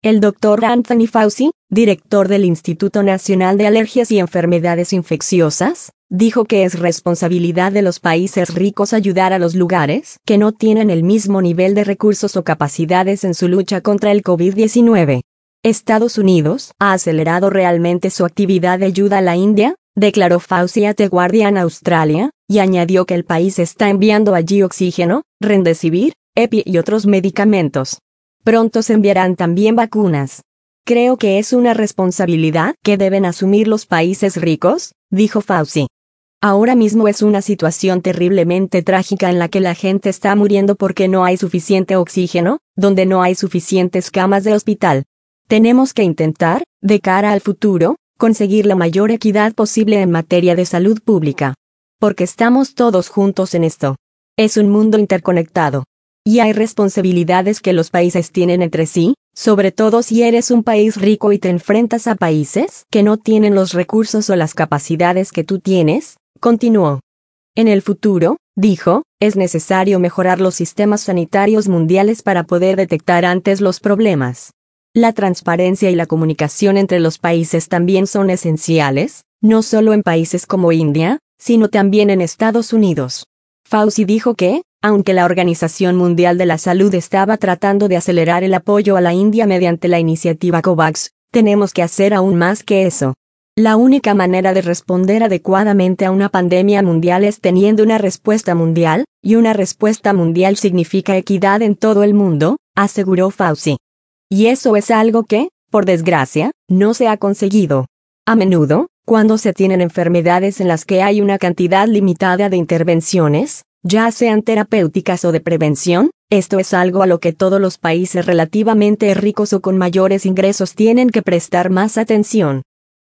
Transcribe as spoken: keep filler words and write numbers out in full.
El doctor Anthony Fauci, director del Instituto Nacional de Alergias y Enfermedades Infecciosas, dijo que es responsabilidad de los países ricos ayudar a los lugares que no tienen el mismo nivel de recursos o capacidades en su lucha contra el COVID diecinueve. Estados Unidos ha acelerado realmente su actividad de ayuda a la India, declaró Fauci a The Guardian Australia, y añadió que el país está enviando allí oxígeno, Remdesivir, EPI y otros medicamentos. Pronto se enviarán también vacunas. Creo que es una responsabilidad que deben asumir los países ricos, dijo Fauci. Ahora mismo es una situación terriblemente trágica en la que la gente está muriendo porque no hay suficiente oxígeno, donde no hay suficientes camas de hospital. Tenemos que intentar, de cara al futuro, conseguir la mayor equidad posible en materia de salud pública. Porque estamos todos juntos en esto. Es un mundo interconectado. Y hay responsabilidades que los países tienen entre sí, sobre todo si eres un país rico y te enfrentas a países que no tienen los recursos o las capacidades que tú tienes, continuó. En el futuro, dijo, es necesario mejorar los sistemas sanitarios mundiales para poder detectar antes los problemas. La transparencia y la comunicación entre los países también son esenciales, no solo en países como India, sino también en Estados Unidos. Fauci dijo que, aunque la Organización Mundial de la Salud estaba tratando de acelerar el apoyo a la India mediante la iniciativa COVAX, tenemos que hacer aún más que eso. La única manera de responder adecuadamente a una pandemia mundial es teniendo una respuesta mundial, y una respuesta mundial significa equidad en todo el mundo, aseguró Fauci. Y eso es algo que, por desgracia, no se ha conseguido. A menudo, cuando se tienen enfermedades en las que hay una cantidad limitada de intervenciones, ya sean terapéuticas o de prevención, esto es algo a lo que todos los países relativamente ricos o con mayores ingresos tienen que prestar más atención.